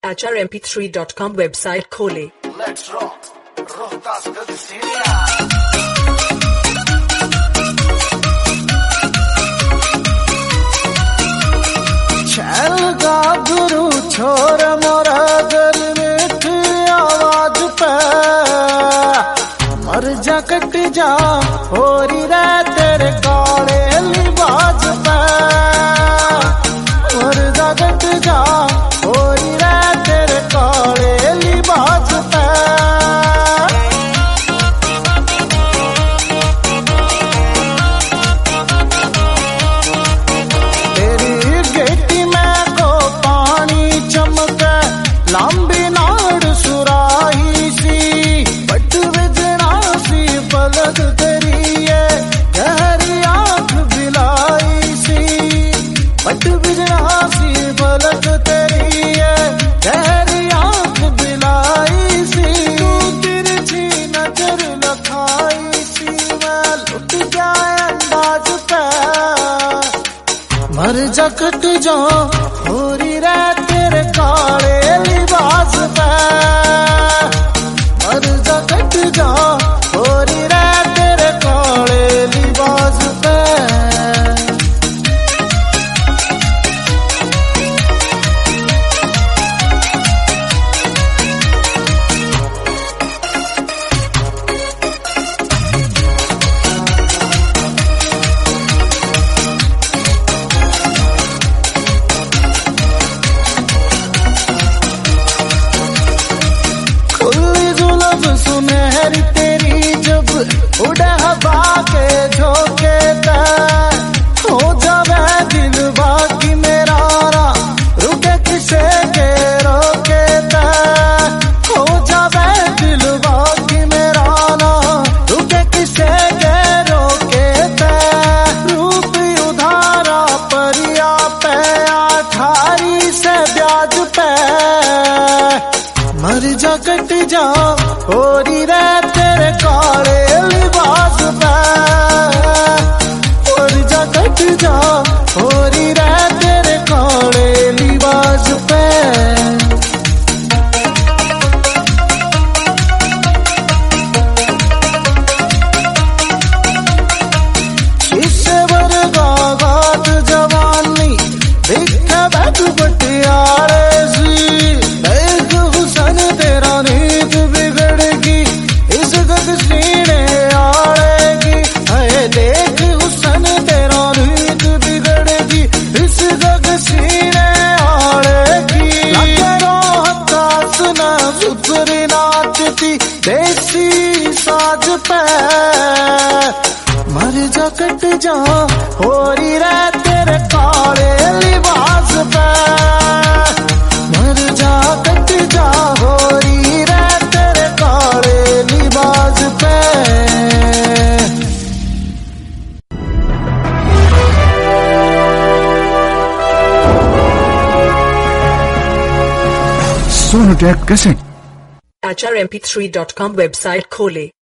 HRMP3.com website खोले। Let's rock, Rohtas गदसिया। छैल गाभरू छोर मोरा गल मीठी आवाज पे मर जा कट जा होरी रे तेरे काले लिबाज पे मर जा कट जा होरी रे तेरे काले लिबाज पे लांबी नाड़ सुराही सी बट विजना सी पलक तेरी है गहरी आंख बिलाई सी बट विजना सी पलक तेरी है गहरी आंख बिलाई सी तू तिरछी नजर लखाई सी मैं लुट जाए अंदाज पे मर जा कट जा होरी रे तेरे काले लिबास पे मर जा कट जा होरी रे तेरे काले लिबास पे सुनहरी तेरी जब उड़ा हवा के झोंके हो जावे दिल बाकी मेरा रुके किसे के रोके हो जावे दिल बाकी मेरा रुके किसे के रोके रूप उधारा परिया पे अठारी से ब्याज पे मर जा कट जा होरी रे तेरे काले लिबास पे मर जा कट जा होरी रे तेरे काले लिबास पे शीशे वर्गा गात जवानी दिखे बैठ बटियारे सी देख हुसन तेरा नींद बिगड़गी इस गदसीने आड़ेगी है देख हुसन तेरा नींद बिगड़गी इस गदसीने आड़ेगी लगे रोहतास न सुधरी नाचती देसी साज पे मर जा कट जा होरी रे तेरे काले लिबास पे मर जा कट जा होरी रे तेरे काले लिबास पे HRMP3.com वेबसाइट खोले।